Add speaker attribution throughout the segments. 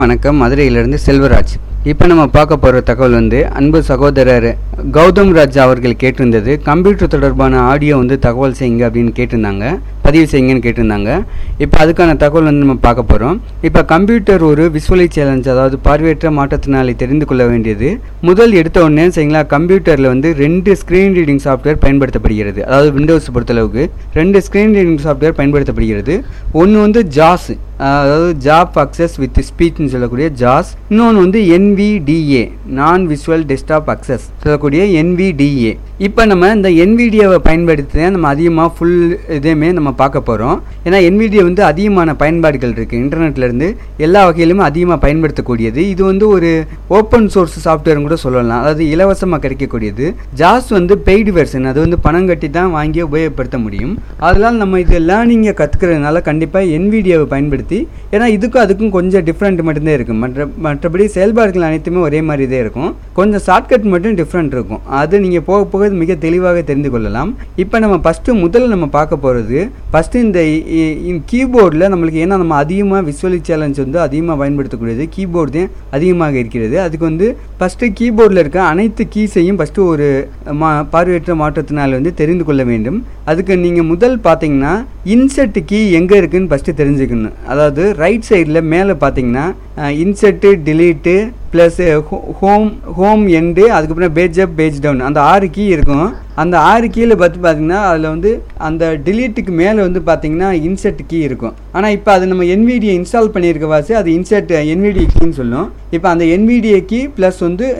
Speaker 1: வணக்கம், மதுரையிலிருந்து செல்வராஜ். இப்போ நம்ம பார்க்க போகிற தகவல் அன்பு சகோதரர் கௌதம் ராஜ் அவர்கள் கேட்டிருந்தது. கம்ப்யூட்டர் தொடர்பான ஆடியோ தகவல் செய்யுங்க அப்படின்னு கேட்டிருந்தாங்க, பதிவு செய்யுங்கன்னு கேட்டிருந்தாங்க. இப்போ அதுக்கான தகவல் நம்ம பார்க்க போகிறோம். இப்போ கம்ப்யூட்டர் ஒரு விசுவலி சேலஞ்ச், அதாவது பார்வையற்ற மாற்றத்தினாலே தெரிந்து கொள்ள வேண்டியது. முதல் எடுத்த உடனே சரிங்களா, கம்ப்யூட்டரில் 2 ஸ்க்ரீன் ரீடிங் சாஃப்ட்வேர் பயன்படுத்தப்படுகிறது. அதாவது விண்டோஸ் பொறுத்தளவுக்கு 2 ஸ்க்ரீன் ரீடிங் சாஃப்ட்வேர் பயன்படுத்தப்படுகிறது. ஒன்று ஜாஸ், அதாவது ஜாப் அக்சஸ் வித் ஸ்பீச்னு சொல்லக்கூடிய ஜாஸ். இன்னொன்று NVDA, நான் விசுவல் டெஸ்க்டாப் அக்சஸ் சொல்லக்கூடிய NVDA. இப்போ நம்ம இந்த NVDAவை பயன்படுத்தி நம்ம அதிகமாக ஃபுல் இதையுமே நம்ம பார்க்க போகிறோம். ஏன்னா NVDA அதிகமான பயன்பாடுகள் இருக்குது. இன்டர்நெட்லேருந்து எல்லா வகையிலுமே அதிகமாக பயன்படுத்தக்கூடியது. இது ஒரு ஓப்பன் சோர்ஸ் சாஃப்ட்வேர்னு கூட சொல்லலாம், அதாவது இலவசமாக கிடைக்கக்கூடியது. ஜாஸ் பெய்டு வெர்ஷன், அது பணம் கட்டி தான் வாங்கி உபயோகப்படுத்த முடியும். அதனால் நம்ம இது லேர்னிங்கை கற்றுக்கிறதுனால கண்டிப்பாக NVDAவை பயன்படுத்தி, ஏன்னா இதுக்கும் அதுக்கும் கொஞ்சம் டிஃப்ரெண்ட் மட்டும்தான் இருக்குது. மற்றபடி செயல்பாடுகள் அனைத்துமே ஒரே மாதிரி தான் இருக்கும். கொஞ்சம் ஷார்ட்கட் மட்டும் டிஃப்ரெண்ட் இருக்கும். அது நீங்கள் போக போக மிக தெளிவாக தெரிந்து கொள்ளலாம். இப்போ நம்ம முதல்ல நம்ம பார்க்க போகிறது இந்த கீபோர்டில் நம்மளுக்கு, ஏன்னா நம்ம அதிகமாக விசுவலி சேலஞ்ச் அதிகமாக பயன்படுத்தக்கூடியது கீபோர்டு தான் அதிகமாக இருக்கிறது. அதுக்கு ஃபஸ்ட்டு கீபோர்டில் இருக்க அனைத்து கீஸையும் ஃபஸ்ட்டு ஒரு பார்வையற்ற மாற்றத்தினால் தெரிந்து கொள்ள வேண்டும். அதுக்கு நீங்கள் முதல் பார்த்தீங்கன்னா இன்செர்ட் கீ எங்கே இருக்குதுன்னு ஃபஸ்ட்டு தெரிஞ்சுக்கணும். அதாவது ரைட் சைடில் மேலே பார்த்தீங்கன்னா insert, delete plus home end, அதுக்கப்புறம் பேஜ் அப், பேஜ் டவுன், அந்த 6 கீ இருக்கும். அந்த 6 கீழே பார்த்தீங்கன்னா அதில் அந்த டிலீட்டுக்கு மேலே பார்த்தீங்கன்னா இன்செர்ட் கீ இருக்கும். ஆனால் இப்போ அது நம்ம NVDA இன்ஸ்டால் பண்ணியிருக்க வாசி அது இன்செர்ட் NVDA கீன்னு சொல்லும். இப்போ அந்த NVDA கீ ப்ளஸ்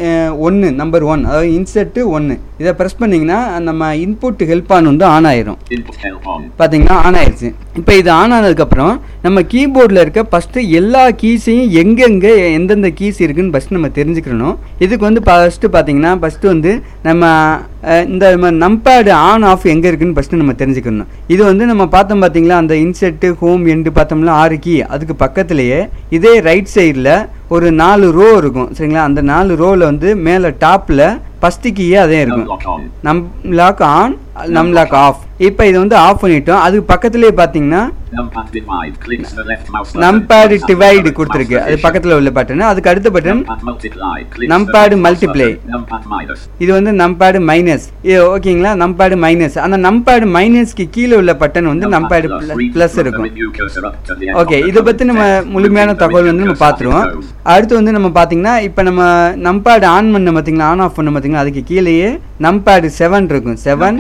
Speaker 1: 1, நம்பர் 1, அதாவது இன்செர்ட்டு 1, இதை ப்ரெஸ் பண்ணிங்கன்னா நம்ம இன்புட் ஹெல்ப் ஆன் ஆயிரும். பார்த்தீங்கன்னா ஆன் ஆயிடுச்சு. இப்போ இது ஆன் ஆனதுக்கப்புறம் நம்ம கீபோர்டில் இருக்க ஃபஸ்ட்டு எல்லா கீஸையும் எங்கெங்கே எந்தெந்த கீஸ் இருக்குன்னு ஃபஸ்ட்டு நம்ம தெரிஞ்சுக்கணும். இதுக்கு ஃபஸ்ட்டு பார்த்தீங்கன்னா ஃபஸ்ட்டு நம்ம இந்த நம்பேட் ஆன் ஆஃப் எங்கே இருக்குன்னு ஃபஸ்ட்டு நம்ம தெரிஞ்சுக்கணும். இது நம்ம பார்த்தோம் பார்த்தீங்களா, அந்த இன்செர்ட்டு, ஹோம், எண்டு பார்த்தோம்னா 6 கீ. அதுக்கு பக்கத்துலேயே இதே ரைட் சைடில் ஒரு 4 ரோ இருக்கும் சரிங்களா. அந்த 4 ரோவில் மேலே டாப்பில் ஃபஸ்ட்டு கீயே அதே இருக்கும், num lock on, num lock off. இப்போ இதை ஆஃப் பண்ணிட்டோம். அதுக்கு பக்கத்துலேயே பார்த்தீங்கன்னா நம்பேட் டிவைடு கொடுத்துருக்கு, அது பக்கத்தில் உள்ள பட்டன். அதுக்கு அடுத்த பட்டன் நம்பேட் மல்டிப்ளை, இது நம்பேட் மைனஸ். ஓகேங்களா, நம்பேட் மைனஸ். அந்த நம்பேட் மைனஸ்க்கு கீழே உள்ள பட்டன் நம்பேட் பிளஸ் இருக்கும். ஓகே, இதை பற்றி நம்ம முழுமையான தகவல் நம்ம பார்த்துருவோம். அடுத்து நம்ம பார்த்தீங்கன்னா இப்போ நம்ம நம்பேட் ஆன் பண்ண பார்த்தீங்களா, ஆன் ஆஃப் பண்ண பார்த்தீங்கன்னா அதுக்கு கீழேயே நம்பேட் 7 இருக்கும். 7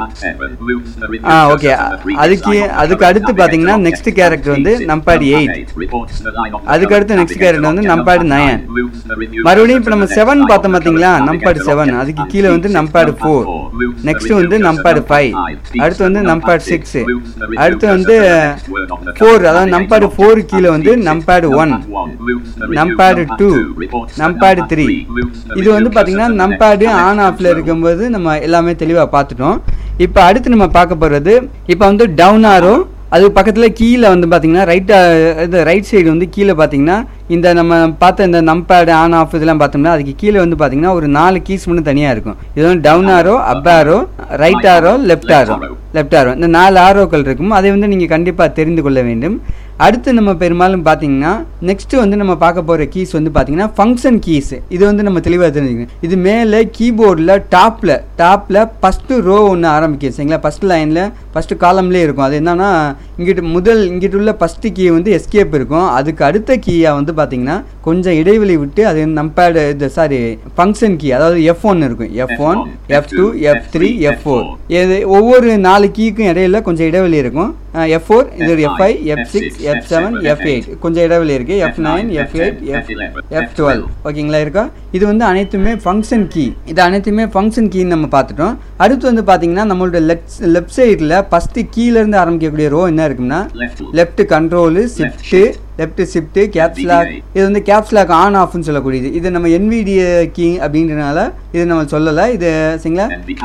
Speaker 1: ஓகே. அதுக்கு அடுத்து பார்த்தீங்கன்னா நெக்ஸ்ட் கேரக்டர் நம்பேட் 8. அதுக்கு அடுத்து நெக்ஸ்ட் கேரக்டர் நம்பேட் 9. மறுபடியும் இப்போ நம்ம 7 பார்த்தோம் பார்த்தீங்களா, நம்பேட் 7. அதுக்கு கீழே நம்பேட் 4. நெக்ஸ்ட் நம்பேட் 5. அடுத்து நம்பேட் 6. அடுத்து 4, அதாவது நம்பேட் 4 கீழே நம்பேட் 1, நம்பேட் 2, நம்பேட் 3. இது பார்த்தீங்கன்னா நம்பேட் ஆன் ஆஃப்ல இருக்கும்போது நம்ம எல்லாமே தெளிவாக பார்த்துட்டோம். இப்போ அடுத்து நம்ம பார்க்க போகிறது இப்போ டவுன் ஆரோ, அது பக்கத்தில் கீழே பார்த்தீங்கன்னா ரைட் சைடு கீழே பார்த்தீங்கன்னா இந்த நம்ம பார்த்த இந்த நம்பேட் ஆன் ஆஃப் இதெல்லாம் பார்த்தோம்னா அதுக்கு கீழே பார்த்தீங்கன்னா ஒரு 4 கீஸ் மட்டும் தனியாக இருக்கும். இது down arrow, up arrow, right arrow, left arrow, இந்த 4 ஆரோக்கள் இருக்கும். அதை நீங்கள் கண்டிப்பாக தெரிந்து கொள்ள வேண்டும். அடுத்து நம்ம பெரும்பாலும் பார்த்தீங்கன்னா நெக்ஸ்ட் நம்ம பார்க்க போகிற கீஸ் பார்த்தீங்கன்னா ஃபங்க்ஷன் கீஸ். இது நம்ம தெளிவாக தெரிஞ்சுக்கணும். இது மேலே கீபோர்டில் டாப்பில் ஃபஸ்ட்டு ரோ ஒன்று ஆரம்பிக்கும் சரிங்களா. ஃபஸ்ட் லைனில் ஃபஸ்ட்டு காலம்லேயே இருக்கும். அது என்னன்னா இங்கிட்டு உள்ள ஃபஸ்ட்டு கீ எஸ்கேப் இருக்கும். அதுக்கு அடுத்த கீயாக பார்த்தீங்கன்னா கொஞ்சம் இடைவெளி விட்டு அது நம்பேட் ஃபங்க்ஷன் கீ, அதாவது F1 இருக்கும். F1, F2, F3, F4. இது ஒவ்வொரு 4 கீக்கும் இடையில கொஞ்சம் இடைவெளி இருக்கும். F4, இது F5, F6, F7, F8 கொஞ்சம் இடைவெளி இருக்கு. F9, F8, F12 ஓகேங்களா இருக்கா. இது அனைத்துமே ஃபங்க்ஷன் கீ. இது அனைத்துமே ஃபங்க்ஷன் கீன்னு நம்ம பார்த்துட்டோம். அடுத்து பார்த்தீங்கன்னா நம்மளோட லெஃப்ட் சைடில் ஃபஸ்ட்டு கீழேருந்து ஆரம்பிக்கக்கூடிய ரோ என்ன இருக்குன்னா left control, shift, caps lock. இது கேப்ஸ் லாக் ஆன் ஆஃப்னு சொல்லக்கூடியது. இது நம்ம NVDA கீ அப்படின்றனால இது நம்ம சொல்லலை. இது சரிங்களா,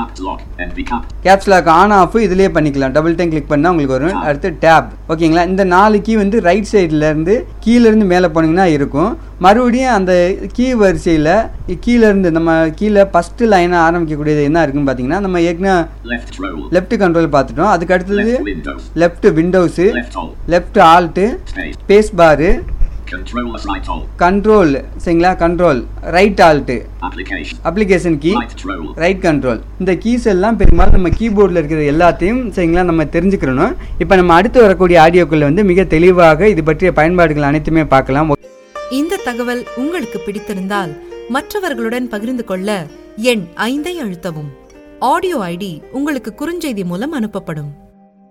Speaker 1: கேப்ஸ் லாக் ஆன் ஆஃப் இதுலேயே பண்ணிக்கலாம். டபுள் டைம் கிளிக் பண்ணால் உங்களுக்கு வரும். அடுத்து டேப். ஓகேங்களா, இந்த 4 கீ ரைட் சைட்லேருந்து கீழேருந்து மேலே போனீங்கன்னா இருக்கும். மறுபடியும் அந்த கீ வரிசையில் கீழேருந்து நம்ம கீழே ஃபஸ்ட்டு லைனாக ஆரம்பிக்கக்கூடியது என்ன இருக்குன்னு பார்த்தீங்கன்னா நம்ம லெஃப்ட் கண்ட்ரோல் பார்த்துட்டோம். அதுக்கு அடுத்தது left windows, left alt, space bar, control சரிங்களா, control right alt, application key right control. இந்த கீஸ் எல்லாம் பெரும்பாலும் நம்ம கீபோர்டில் இருக்கிற எல்லாத்தையும் சரிங்களா நம்ம தெரிஞ்சுக்கிறணும். இப்போ நம்ம அடுத்து வரக்கூடிய ஆடியோக்குள்ள வந்து மிக தெளிவாக இது பற்றிய பயன்பாடுகள் அனைத்துமே பார்க்கலாம்.
Speaker 2: இந்த தகவல் உங்களுக்கு பிடித்திருந்தால் மற்றவர்களுடன் பகிர்ந்து கொள்ள எண் 5 அழுத்தவும். ஆடியோ ஐடி உங்களுக்கு குறுஞ்செய்தி மூலம் அனுப்பப்படும்.